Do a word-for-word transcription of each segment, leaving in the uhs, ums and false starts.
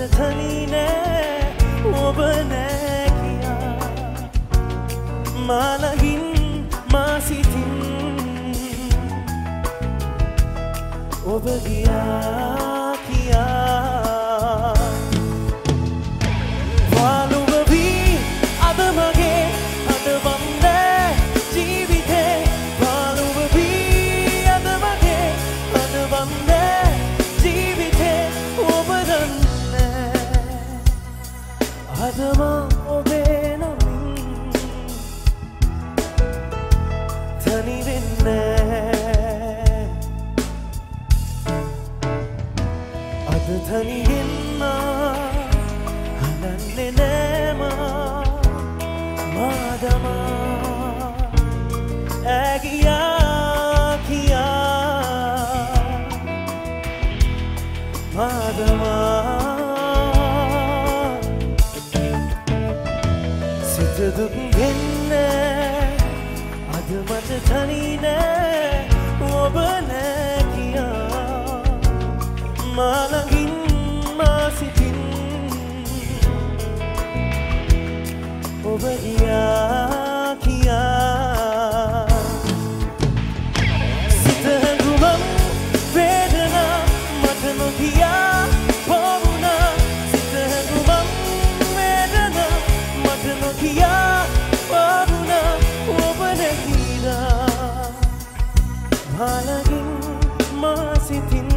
धनी ඔබනේ කියා මාලගින් මාසිතින් ඔබ ගියා කියා වාලුවවි අද මගේ අද වන්දේ ජීවිතේ වාලුවවි අද මගේ අද වන්දේ ජීවිතේ ඔබ දන්නේ අදම ඔබේ නමින් තනි වෙන්නේ අද තනියෙන් හඳන්නේ නෑම මාදම ඇගියා කියා මාදම දුක් වෙන්නේ අද මට තනි නෑ ඔබ නෑ කියා මාළඟින් මා සිටින් ඔබ ගියා කියා සිත හැඟුමක් වේදනා මට නොකියා පවුනා සිත හැඟුමක් වේදනා මට නොකියා Halagin masitin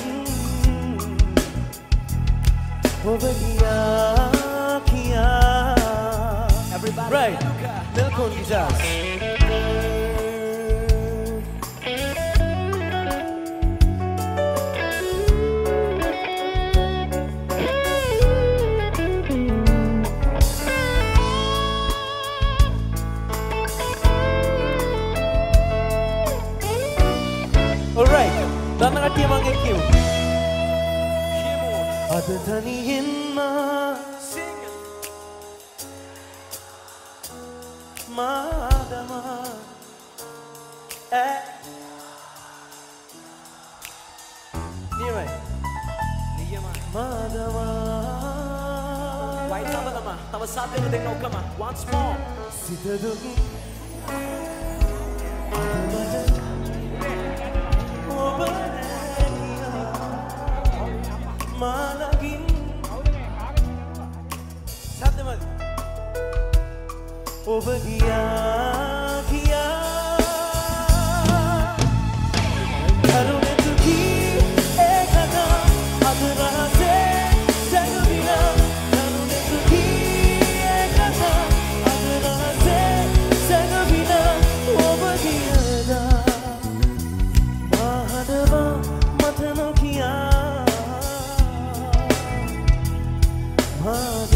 Obadiya kiya Everybody right Milcon guitars Alright, dana katiya mange kiyo. Ada tanihin ma sing madama eh Niya Niya ma madama White sama nama tama sabi mo ding kama once more Sita dugi Malagin Sate mal ඔබ ගියා කියා කරුණෙතුකි ඒකන අද රහසේ සැඟවිලා කරුණෙතුකි ඒකන අද රහසේ සැඟවිලා ඔබ ගියදා මහදවා මට නොකියා